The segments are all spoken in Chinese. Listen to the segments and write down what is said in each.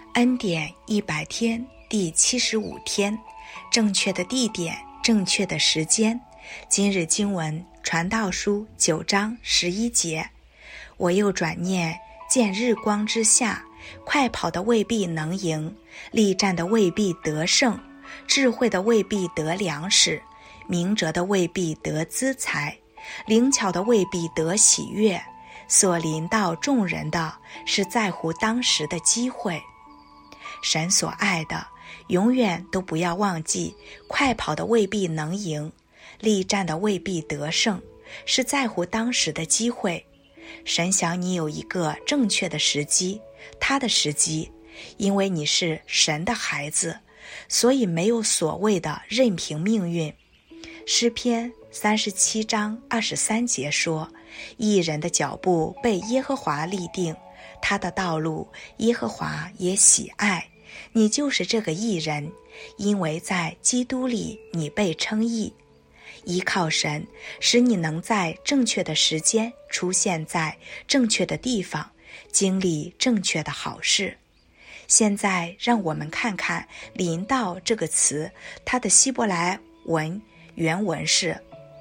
恩典100天第75天，正确的地点，正确的时间。今日经文传道书9章11节，我又转念见日光之下，快跑的未必能赢，力战的未必得胜，智慧的未必得粮食，明哲的未必得资财，灵巧的未必得喜悦，所临到众人的是在乎当时的机会。神所爱的，永远都不要忘记，快跑的未必能赢，力战的未必得胜，是在乎当时的机会。神想你有一个正确的时机，他的时机，因为你是神的孩子，所以没有所谓的任凭命运。诗篇37章23节说，义人的脚步被耶和华立定，他的道路耶和华也喜爱。你就是这个义人，因为在基督里你被称义。依靠神，使你能在正确的时间出现在正确的地方，经历正确的好事。现在让我们看看临到这个词，它的希伯来文原文是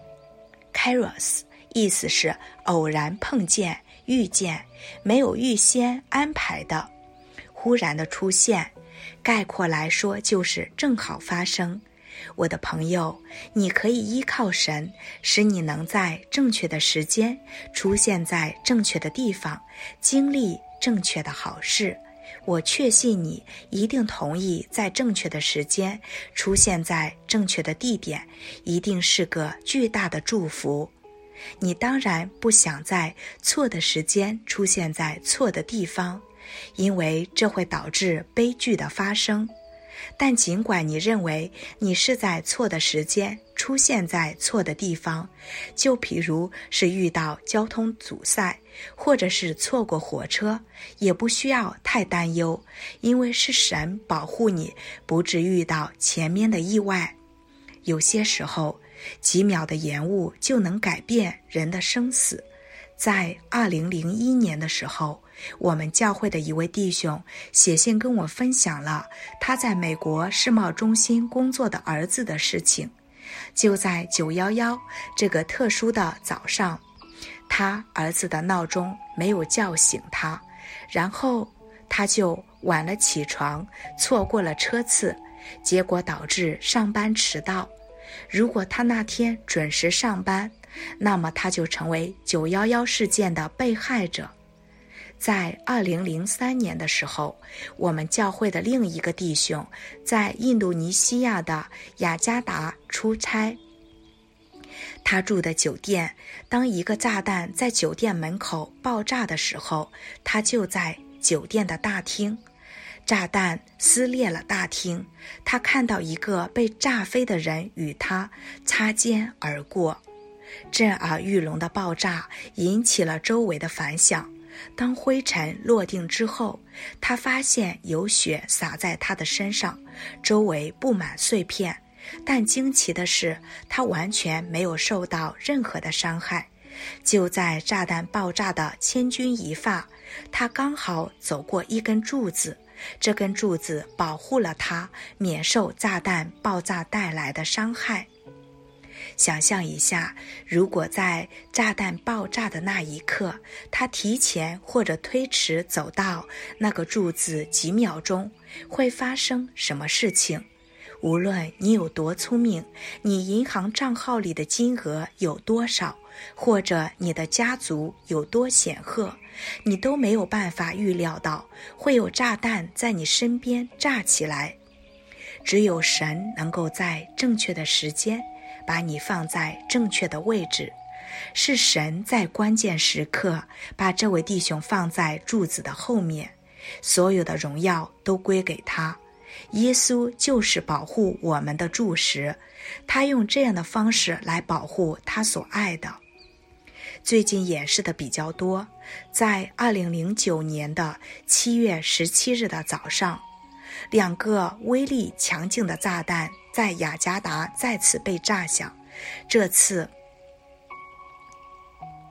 kairos， 意思是偶然碰见、遇见，没有预先安排的，忽然的出现。概括来说就是正好发生。我的朋友，你可以依靠神，使你能在正确的时间出现在正确的地方，经历正确的好事。我确信你一定同意，在正确的时间出现在正确的地点，一定是个巨大的祝福。你当然不想在错的时间出现在错的地方，因为这会导致悲剧的发生。但尽管你认为你是在错的时间出现在错的地方，就譬如是遇到交通阻塞，或者是错过火车，也不需要太担忧，因为是神保护你不致遇到前面的意外。有些时候，几秒的延误就能改变人的生死。在2001年的时候，我们教会的一位弟兄写信跟我分享了他在美国世贸中心工作的儿子的事情。就在911这个特殊的早上，他儿子的闹钟没有叫醒他，然后他就晚了起床，错过了车次，结果导致上班迟到。如果他那天准时上班，那么他就成为911事件的被害者。在2003年的时候，我们教会的另一个弟兄在印度尼西亚的雅加达出差。他住的酒店，当一个炸弹在酒店门口爆炸的时候，他就在酒店的大厅。炸弹撕裂了大厅，他看到一个被炸飞的人与他擦肩而过。震耳欲聋的爆炸引起了周围的反响。当灰尘落定之后，他发现有血洒在他的身上，周围布满碎片，但惊奇的是，他完全没有受到任何的伤害。就在炸弹爆炸的千钧一发，他刚好走过一根柱子，这根柱子保护了他免受炸弹爆炸带来的伤害。想象一下，如果在炸弹爆炸的那一刻，他提前或者推迟走到那个柱子几秒钟，会发生什么事情？无论你有多聪明，你银行账号里的金额有多少，或者你的家族有多显赫，你都没有办法预料到会有炸弹在你身边炸起来。只有神能够在正确的时间把你放在正确的位置，是神在关键时刻把这位弟兄放在柱子的后面，所有的荣耀都归给他。耶稣就是保护我们的柱石，他用这样的方式来保护他所爱的。最近演示的比较多，在2009年的7月17日的早上，2个威力强劲的炸弹在雅加达再次被炸响。这次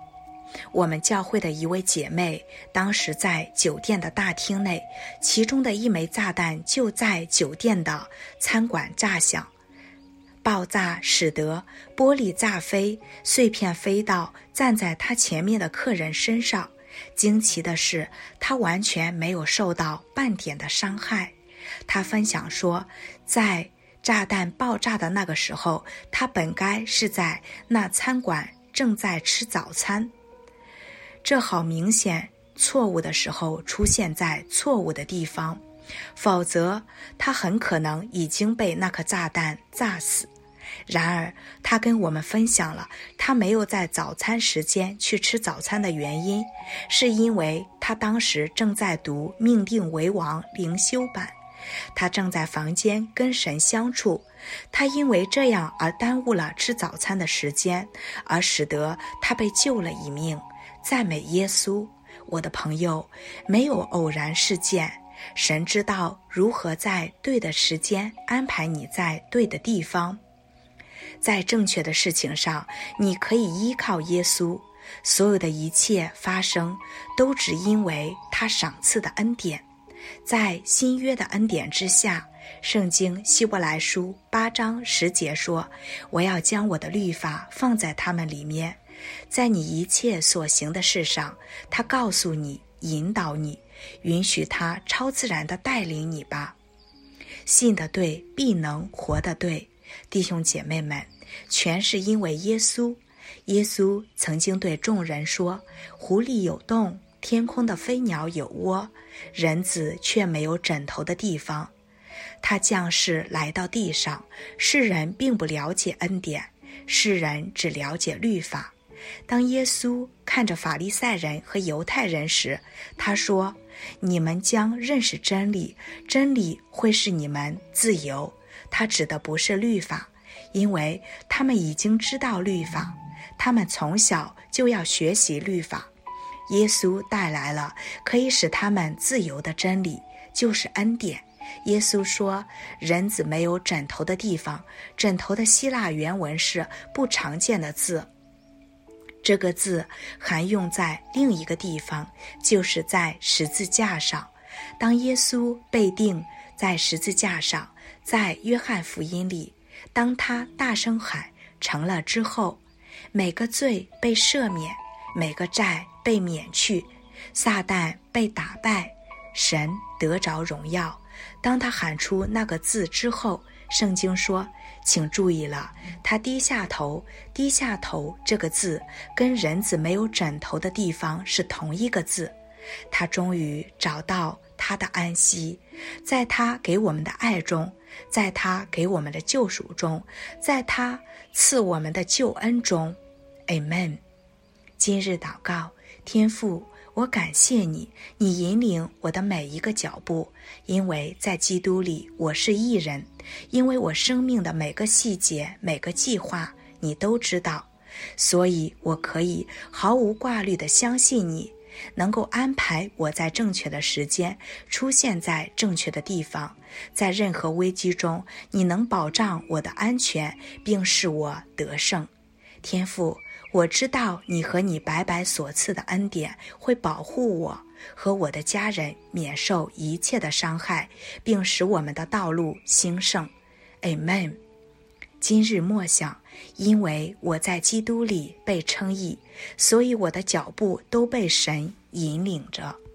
我们教会的一位姐妹当时在酒店的大厅内，其中的一枚炸弹就在酒店的餐馆炸响，爆炸使得玻璃炸飞，碎片飞到站在她前面的客人身上。惊奇的是，她完全没有受到半点的伤害。她分享说，在炸弹爆炸的那个时候，她本该是在那餐馆正在吃早餐。这好明显，错误的时候出现在错误的地方，否则她很可能已经被那颗炸弹炸死。然而，他跟我们分享了他没有在早餐时间去吃早餐的原因，是因为他当时正在读《命定为王》灵修版，他正在房间跟神相处，他因为这样而耽误了吃早餐的时间，而使得他被救了一命。赞美耶稣，我的朋友，没有偶然事件，神知道如何在对的时间安排你在对的地方。在正确的事情上，你可以依靠耶稣，所有的一切发生都只因为他赏赐的恩典。在新约的恩典之下，圣经希伯来书8章10节说，我要将我的律法放在他们里面，在你一切所行的事上，他告诉你，引导你，允许他超自然地带领你吧。信得对，必能活得对。弟兄姐妹们，全是因为耶稣。耶稣曾经对众人说，湖里有洞，天空的飞鸟有窝，人子却没有枕头的地方。他降世来到地上，世人并不了解恩典，世人只了解律法。当耶稣看着法利赛人和犹太人时，他说，你们将认识真理，真理会使你们自由。他指的不是律法，因为他们已经知道律法，他们从小就要学习律法。耶稣带来了可以使他们自由的真理，就是恩典。耶稣说，人子没有枕头的地方，枕头的希腊原文是不常见的字，这个字还用在另一个地方，就是在十字架上。当耶稣被钉在十字架上，在约翰福音里，当他大声喊成了之后，每个罪被赦免，每个债被免去，撒旦被打败，神得着荣耀。当他喊出那个字之后，圣经说，请注意了，他低下头，低下头这个字跟人子没有枕头的地方是同一个字。他终于找到他的安息，在他给我们的爱中，在他给我们的救赎中，在他赐我们的救恩中。 Amen。 今日祷告，天父，我感谢你，你引领我的每一个脚步，因为在基督里我是义人，因为我生命的每个细节，每个计划你都知道，所以我可以毫无挂虑地相信你能够安排我在正确的时间出现在正确的地方，在任何危机中你能保障我的安全并使我得胜。天父，我知道你和你白白所赐的恩典会保护我和我的家人免受一切的伤害，并使我们的道路兴盛。 Amen。 今日默想，因为我在基督里被称义，所以我的脚步都被神引领着。